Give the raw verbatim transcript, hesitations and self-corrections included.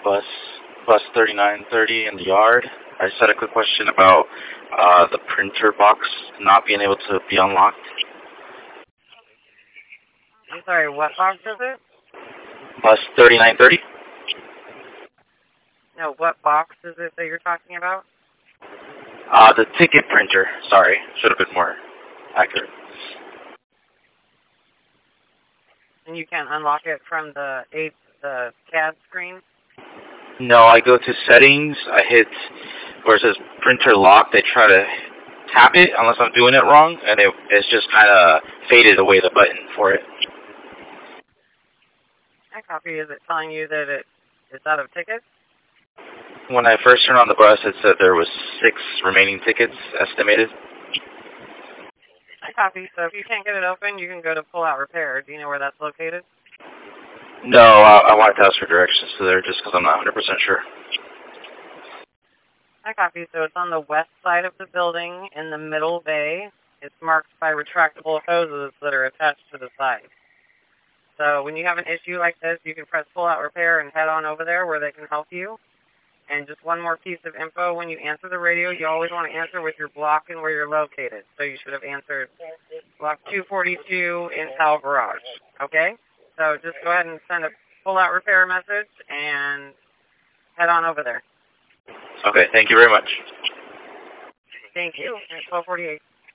bus, bus thirty-nine thirty in the yard. I just had a quick question about uh, the printer box not being able to be unlocked. I'm sorry, what box is it? Bus thirty-nine thirty? No, what box is it that you're talking about? Uh, the ticket printer. Sorry, should have been more accurate. And you can't unlock it from the eight, the C A D screen? No, I go to settings, I hit where it says printer locked, I try to tap it unless I'm doing it wrong, and it, it's just kind of faded away the button for it. I copy. Is it telling you that it, it's out of tickets? When I first turned on the bus, it said there was six remaining tickets estimated. I copy. So if you can't get it open, you can go to Pull Out Repair. Do you know where that's located? No, I, I wanted to ask for directions to there just because I'm not one hundred percent sure. I copy. So it's on the west side of the building in the middle bay. It's marked by retractable hoses that are attached to the side. So when you have an issue like this, you can press Pull Out Repair and head on over there where they can help you. And just one more piece of info, when you answer the radio, you always want to answer with your block and where you're located. So you should have answered block two forty-two in Hal Garage. Okay? So just go ahead and send a Pull Out Repair message and head on over there. Okay, thank you very much. Thank you. twelve forty-eight.